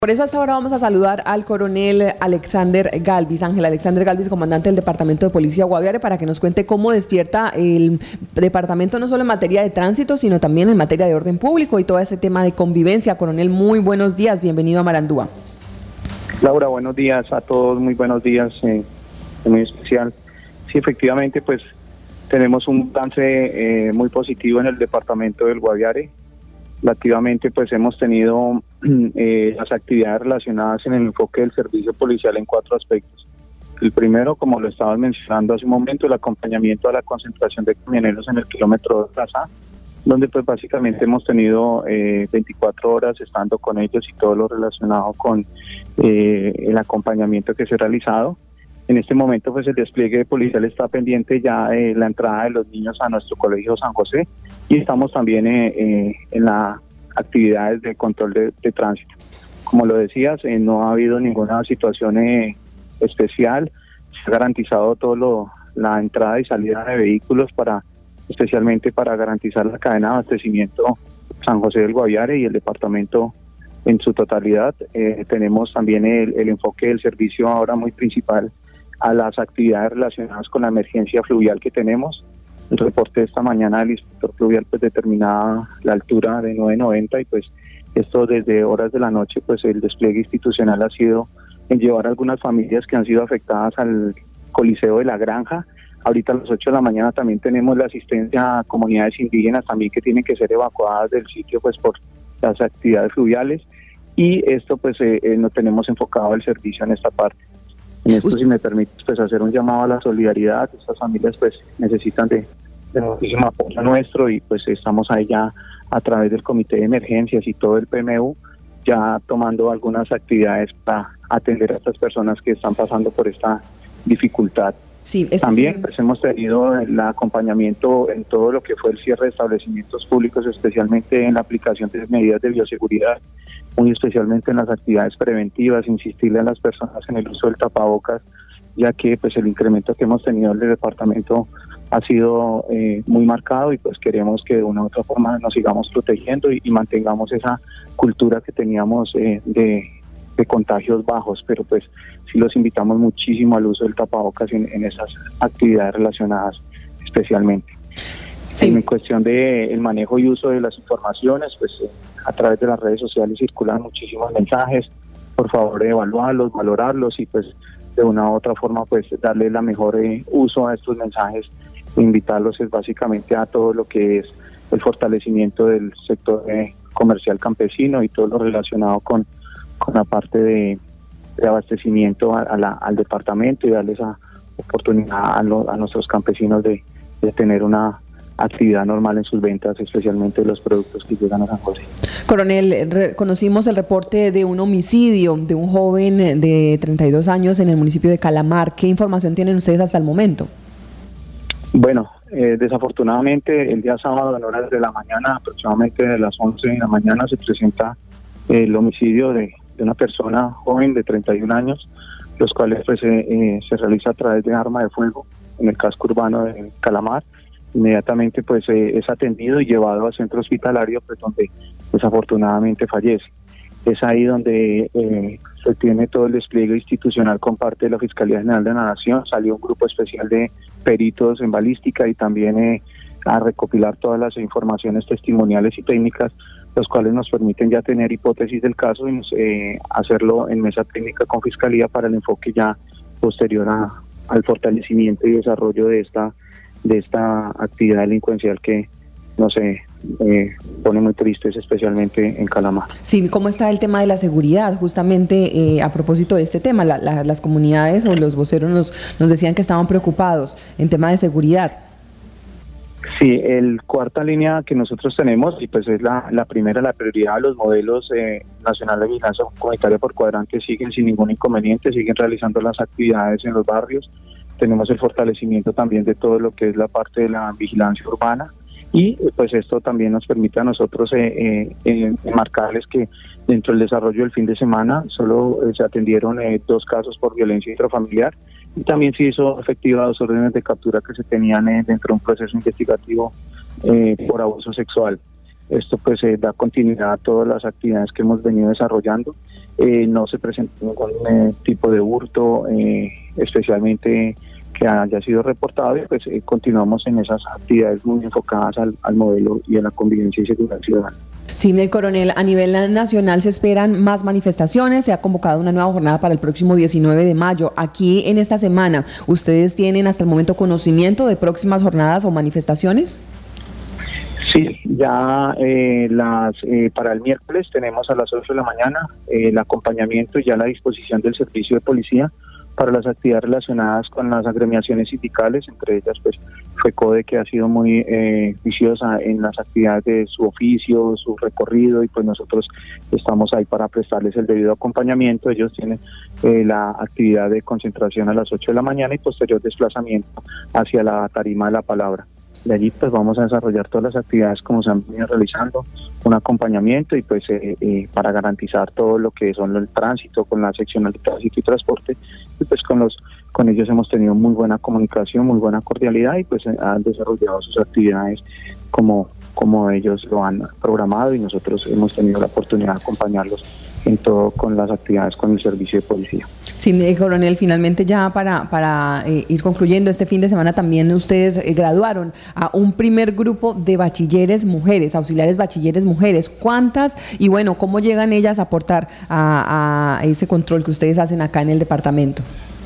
Por eso hasta ahora vamos a saludar al coronel Alexander Galvis, Ángel Alexander Galvis, comandante del Departamento de Policía Guaviare, para que nos cuente cómo despierta el departamento no solo en materia de tránsito, sino también en materia de orden público y todo ese tema de convivencia. Coronel, muy buenos días, bienvenido a Marandúa. Laura, buenos días a todos, muy buenos días, muy especial. Sí, efectivamente, pues tenemos un balance muy positivo en el departamento del Guaviare. Activamente pues hemos tenido las actividades relacionadas en el enfoque del servicio policial en 4 aspectos. El primero, como lo estabas mencionando hace un momento, el acompañamiento a la concentración de camioneros en el kilómetro 2 Plaza, donde pues básicamente hemos tenido 24 horas estando con ellos y todo lo relacionado con el acompañamiento que se ha realizado. En este momento pues el despliegue policial está pendiente ya de la entrada de los niños a nuestro colegio San José y estamos también en las actividades de control de tránsito. Como lo decías, no ha habido ninguna situación especial, se ha garantizado la entrada y salida de vehículos especialmente para garantizar la cadena de abastecimiento San José del Guaviare y el departamento en su totalidad. Tenemos también el enfoque del servicio ahora muy principal a las actividades relacionadas con la emergencia fluvial que tenemos. El reporte de esta mañana del inspector fluvial pues determinaba la altura de 990 y pues esto desde horas de la noche pues el despliegue institucional ha sido en llevar a algunas familias que han sido afectadas al Coliseo de la Granja. Ahorita a las 8 de la mañana también tenemos la asistencia a comunidades indígenas también que tienen que ser evacuadas del sitio pues por las actividades fluviales y esto pues no tenemos enfocado el servicio en esta parte. En esto, si me permites, pues hacer un llamado a la solidaridad. Estas familias pues necesitan de muchísimo apoyo nuestro y pues estamos ahí ya a través del comité de emergencias y todo el PMU ya tomando algunas actividades para atender a estas personas que están pasando por esta dificultad. Sí, también pues hemos tenido el acompañamiento en todo lo que fue el cierre de establecimientos públicos, especialmente en la aplicación de medidas de bioseguridad, muy especialmente en las actividades preventivas, insistirle a las personas en el uso del tapabocas, ya que pues el incremento que hemos tenido en el departamento ha sido muy marcado y pues queremos que de una u otra forma nos sigamos protegiendo y mantengamos esa cultura que teníamos de contagios bajos, pero pues sí los invitamos muchísimo al uso del tapabocas en esas actividades relacionadas especialmente. Sí. En cuestión de el manejo y uso de las informaciones, pues a través de las redes sociales circulan muchísimos mensajes, por favor evaluarlos, valorarlos y pues de una u otra forma pues darle la mejor uso a estos mensajes, invitarlos es básicamente a todo lo que es el fortalecimiento del sector comercial campesino y todo lo relacionado con la parte de abastecimiento al departamento y darles esa oportunidad a nuestros campesinos de tener una actividad normal en sus ventas, especialmente los productos que llegan a San José. Coronel, conocimos el reporte de un homicidio de un joven de 32 años en el municipio de Calamar. ¿Qué información tienen ustedes hasta el momento? Bueno, desafortunadamente el día sábado en horas de la mañana, aproximadamente de las 11 de la mañana, se presenta el homicidio de una persona joven de 31 años, los cuales pues, se realiza a través de arma de fuego en el casco urbano de Calamar. Inmediatamente pues es atendido y llevado al centro hospitalario pues donde desafortunadamente fallece. Es ahí donde se tiene todo el despliegue institucional con parte de la Fiscalía General de la Nación. Salió un grupo especial de peritos en balística y también a recopilar todas las informaciones testimoniales y técnicas, los cuales nos permiten ya tener hipótesis del caso y hacerlo en mesa técnica con Fiscalía para el enfoque ya posterior al fortalecimiento y desarrollo de esta actividad delincuencial que nos pone muy tristes, especialmente en Calamar. Sí, ¿cómo está el tema de la seguridad? Justamente a propósito de este tema, las comunidades o los voceros nos decían que estaban preocupados en tema de seguridad. Sí, el cuarta línea que nosotros tenemos, y pues es la primera, la prioridad de los modelos nacional de vigilancia comunitaria por cuadrante, siguen sin ningún inconveniente, siguen realizando las actividades en los barrios. Tenemos el fortalecimiento también de todo lo que es la parte de la vigilancia urbana y pues esto también nos permite a nosotros marcarles que dentro del desarrollo del fin de semana solo se atendieron 2 casos por violencia intrafamiliar y también se hizo efectiva 2 órdenes de captura que se tenían dentro de un proceso investigativo por abuso sexual. esto pues da continuidad a todas las actividades que hemos venido desarrollando. No se presentó ningún tipo de hurto, especialmente que haya sido reportado, y pues continuamos en esas actividades muy enfocadas al modelo y a la convivencia y seguridad ciudadana. Sí, coronel, a nivel nacional se esperan más manifestaciones, se ha convocado una nueva jornada para el próximo 19 de mayo. Aquí en esta semana, ¿ustedes tienen hasta el momento conocimiento de próximas jornadas o manifestaciones? Sí, ya para el miércoles tenemos a las 8 de la mañana el acompañamiento y ya la disposición del servicio de policía para las actividades relacionadas con las agremiaciones sindicales, entre ellas pues FECODE, que ha sido muy viciosa en las actividades de su oficio, su recorrido, y pues nosotros estamos ahí para prestarles el debido acompañamiento. Ellos tienen la actividad de concentración a las 8 de la mañana y posterior desplazamiento hacia la tarima de la palabra. De allí pues vamos a desarrollar todas las actividades como se han venido realizando, un acompañamiento y pues para garantizar todo lo que son el tránsito con la seccional de tránsito y transporte, y pues con ellos hemos tenido muy buena comunicación, muy buena cordialidad, y pues han desarrollado sus actividades como ellos lo han programado, y nosotros hemos tenido la oportunidad de acompañarlos en todo con las actividades con el servicio de policía. Sí, coronel, finalmente ya para ir concluyendo, este fin de semana también ustedes graduaron a un primer grupo de bachilleres mujeres, auxiliares bachilleres mujeres. ¿Cuántas? Y bueno, ¿cómo llegan ellas a aportar a ese control que ustedes hacen acá en el departamento?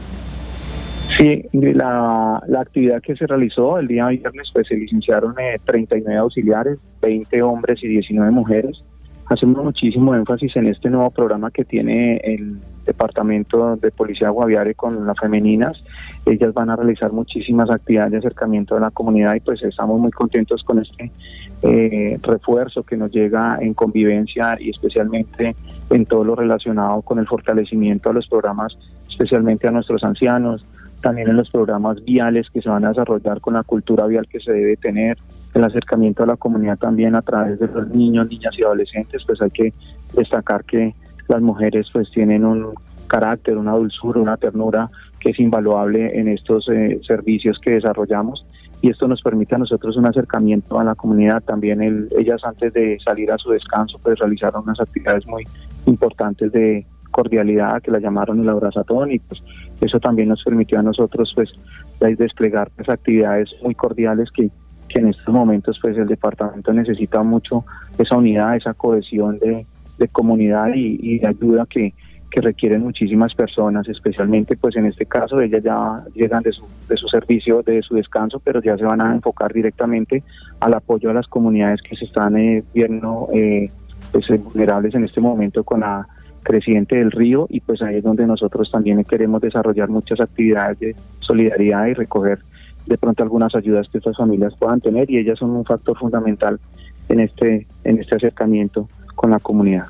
Sí, la actividad que se realizó el día viernes, pues se licenciaron 39 auxiliares, 20 hombres y 19 mujeres. Hacemos muchísimo énfasis en este nuevo programa que tiene el Departamento de Policía Guaviare con las femeninas. Ellas van a realizar muchísimas actividades de acercamiento a la comunidad, y pues estamos muy contentos con este refuerzo que nos llega en convivencia, y especialmente en todo lo relacionado con el fortalecimiento a los programas, especialmente a nuestros ancianos, también en los programas viales que se van a desarrollar con la cultura vial que se debe tener, el acercamiento a la comunidad también a través de los niños, niñas y adolescentes. Pues hay que destacar que las mujeres pues tienen un carácter, una dulzura, una ternura que es invaluable en estos servicios que desarrollamos, y esto nos permite a nosotros un acercamiento a la comunidad. También ellas, antes de salir a su descanso, pues realizaron unas actividades muy importantes de cordialidad que la llamaron el abrazatón, y pues eso también nos permitió a nosotros pues desplegar pues actividades muy cordiales que en estos momentos pues el departamento necesita mucho, esa unidad, esa cohesión de comunidad y de ayuda que requieren muchísimas personas, especialmente pues en este caso ellas ya llegan de su servicio, de su descanso, pero ya se van a enfocar directamente al apoyo a las comunidades que se están viendo pues vulnerables en este momento con la creciente del río, y pues ahí es donde nosotros también queremos desarrollar muchas actividades de solidaridad y recoger de pronto algunas ayudas que estas familias puedan tener, y ellas son un factor fundamental en este acercamiento con la comunidad.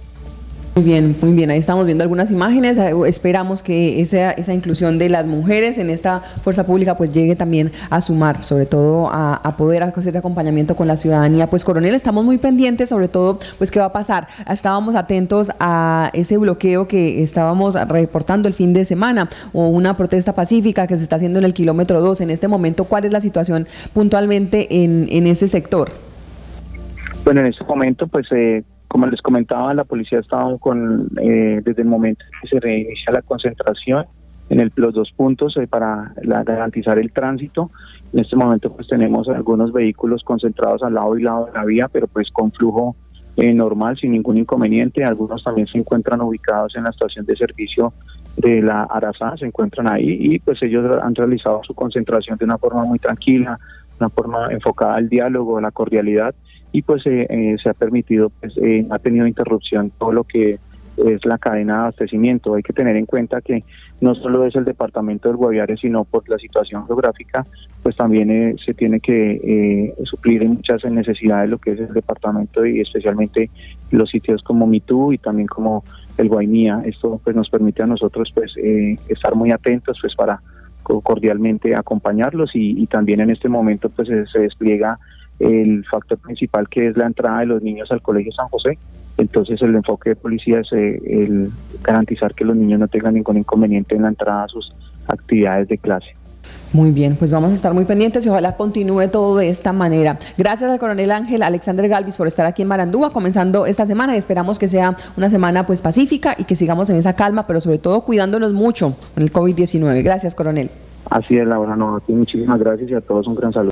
Muy bien, ahí estamos viendo algunas imágenes. Esperamos que esa inclusión de las mujeres en esta fuerza pública pues llegue también a sumar, sobre todo a poder hacer acompañamiento con la ciudadanía. Pues coronel, estamos muy pendientes, sobre todo pues qué va a pasar. Estábamos atentos a ese bloqueo que estábamos reportando el fin de semana, o una protesta pacífica que se está haciendo en el kilómetro 2. En este momento, ¿cuál es la situación puntualmente en ese sector? Bueno, en este momento pues como les comentaba, la policía estaba desde el momento que se reinicia la concentración en los 2 puntos para garantizar el tránsito. En este momento pues tenemos algunos vehículos concentrados al lado y lado de la vía, pero pues con flujo normal, sin ningún inconveniente. Algunos también se encuentran ubicados en la estación de servicio de la Arazá, se encuentran ahí, y pues ellos han realizado su concentración de una forma muy tranquila, una forma enfocada al diálogo, a la cordialidad, y pues se ha permitido, pues ha tenido interrupción todo lo que es la cadena de abastecimiento. Hay que tener en cuenta que no solo es el departamento del Guaviare, sino por la situación geográfica, pues también se tiene que suplir en muchas necesidades lo que es el departamento, y especialmente los sitios como Mitú y también como el Guainía. Esto pues nos permite a nosotros pues estar muy atentos pues para cordialmente acompañarlos, y también en este momento pues se despliega el factor principal, que es la entrada de los niños al Colegio San José. Entonces el enfoque de policía es el garantizar que los niños no tengan ningún inconveniente en la entrada a sus actividades de clase. Muy bien, pues vamos a estar muy pendientes y ojalá continúe todo de esta manera. Gracias al coronel Ángel Alexander Galvis por estar aquí en Marandúa comenzando esta semana y esperamos que sea una semana pues pacífica y que sigamos en esa calma, pero sobre todo cuidándonos mucho con el COVID-19. Gracias, coronel. Así es, Laura, no, a ti muchísimas gracias y a todos un gran saludo.